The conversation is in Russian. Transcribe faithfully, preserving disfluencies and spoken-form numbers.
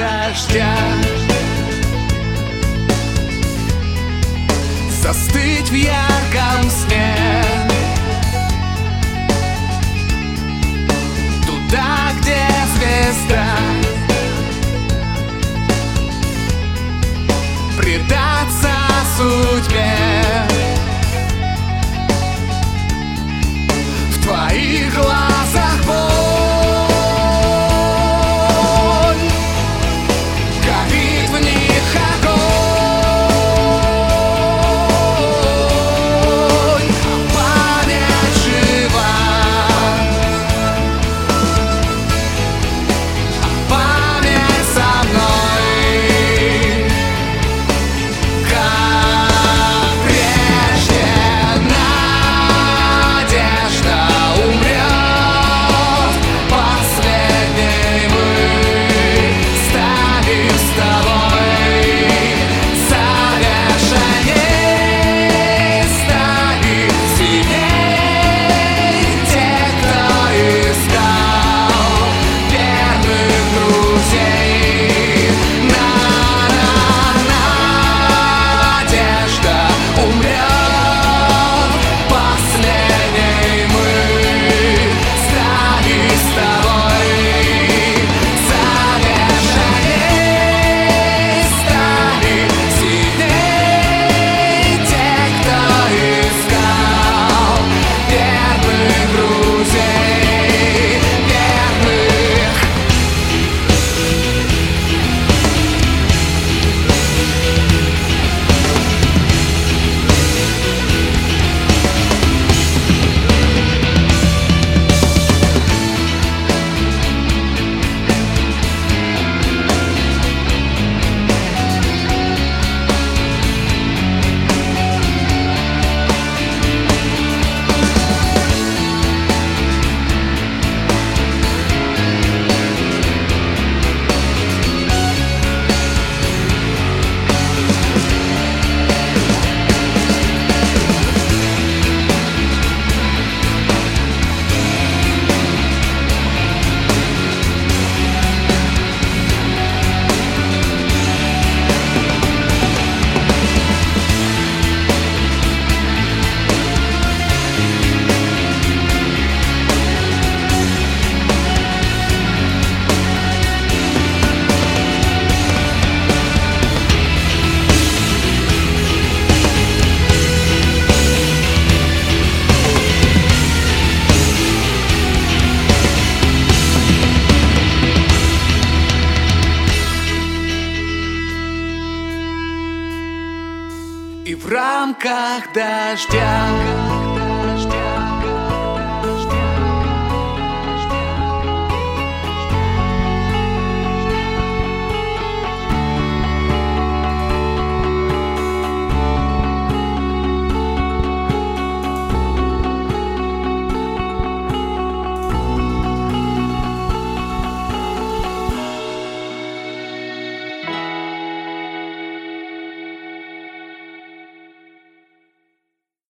дождя, застыть в ярком сне, туда, где звезда, предаться судьбе. В твоих глазах боль горит, в них огонь, память жива, память со мной, как прежде. Надежда умрет последней, мы стали с тобой совершенней, стали сильней те, кто искал верных друзей. Надежда умрет последней, мы стали с тобой совершенней, стали сильней те, кто искал верных друзей, верных. И в рамках дождя